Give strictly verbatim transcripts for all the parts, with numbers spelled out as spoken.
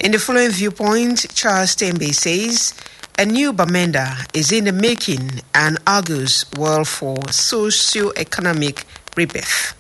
In the following viewpoint, Charles Tembe says a new Bamenda is in the making and argues well for socio-economic rebirth.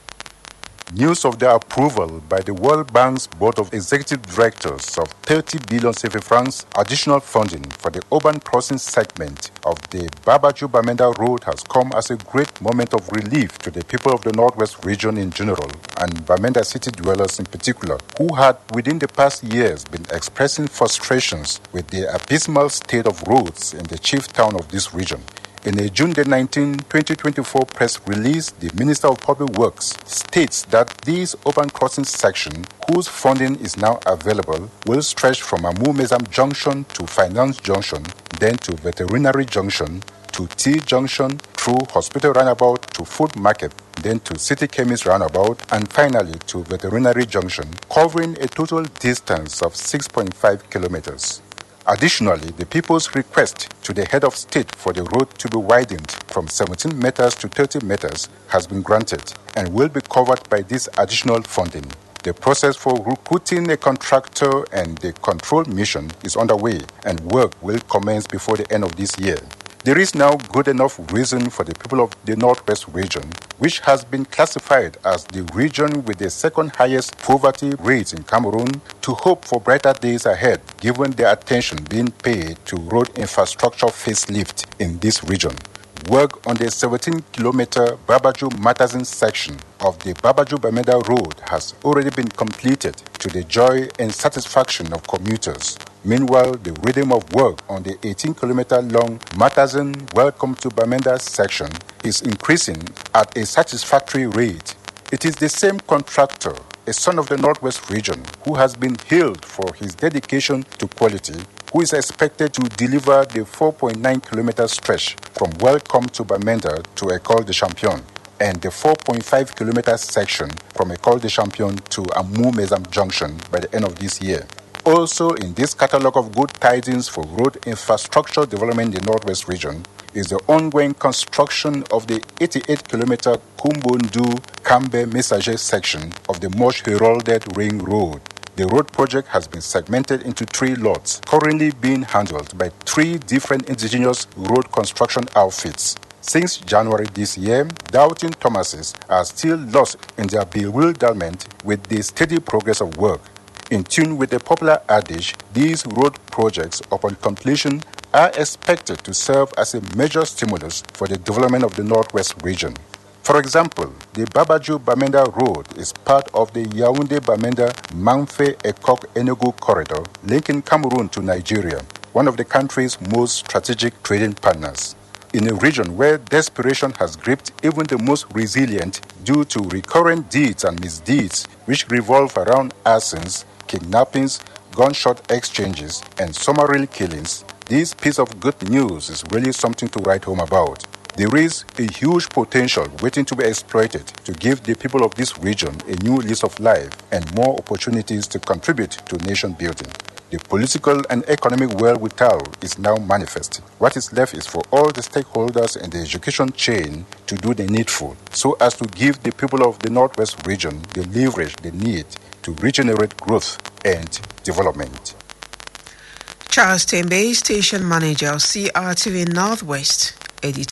News of the approval by the World Bank's Board of Executive Directors of thirty billion C F A francs additional funding for the urban crossing segment of the Babaju Bamenda Road has come as a great moment of relief to the people of the Northwest region in general and Bamenda city dwellers in particular, who had within the past years been expressing frustrations with the abysmal state of roads in the chief town of this region. In a June nineteenth, twenty twenty-four press release, the Minister of Public Works states that this urban crossing section, whose funding is now available, will stretch from Amu Mezam Junction to Finance Junction, then to Veterinary Junction, to T Junction, through Hospital Roundabout to Food Market, then to City Chemist Roundabout, and finally to Veterinary Junction, covering a total distance of six point five kilometers. Additionally, the people's request to the head of state for the road to be widened from seventeen meters to thirty meters has been granted and will be covered by this additional funding. The process for recruiting a contractor and the control mission is underway and work will commence before the end of this year. There is now good enough reason for the people of the Northwest region, which has been classified as the region with the second highest poverty rate in Cameroon, to hope for brighter days ahead, given the attention being paid to road infrastructure facelift in this region. Work on the seventeen kilometer Babaju Matazin section of the Babaju Bamenda Road has already been completed to the joy and satisfaction of commuters. Meanwhile, the rhythm of work on the eighteen kilometer long Matazin Welcome to Bamenda section is increasing at a satisfactory rate. It is the same contractor, a son of the Northwest region, who has been hailed for his dedication to quality, who is expected to deliver the four point nine kilometer stretch from Welcome to Bamenda to École des Champions and the four point five kilometer section from École des Champions to Amu Mezam Junction by the end of this year. Also in this catalogue of good tidings for road infrastructure development in the Northwest region is the ongoing construction of the eighty-eight kilometer Kumbundu Kambe Messager section of the much heralded Ring Road. The road project has been segmented into three lots, currently being handled by three different indigenous road construction outfits. Since January this year, doubting Thomases are still lost in their bewilderment with the steady progress of work. In tune with the popular adage, these road projects, upon completion, are expected to serve as a major stimulus for the development of the Northwest region. For example, the Babaju Bamenda Road is part of the Yaoundé-Bamenda Manfé-Ekok-Enugu corridor linking Cameroon to Nigeria, one of the country's most strategic trading partners. In a region where desperation has gripped even the most resilient due to recurrent deeds and misdeeds which revolve around arsons, kidnappings, gunshot exchanges, and summary killings, this piece of good news is really something to write home about. There is a huge potential waiting to be exploited to give the people of this region a new lease of life and more opportunities to contribute to nation building. The political and economic wherewithal is now manifest. What is left is for all the stakeholders in the education chain to do the needful so as to give the people of the Northwest region the leverage they need to regenerate growth and development. Charles Tembe, Station Manager, C R T V Northwest, Editor.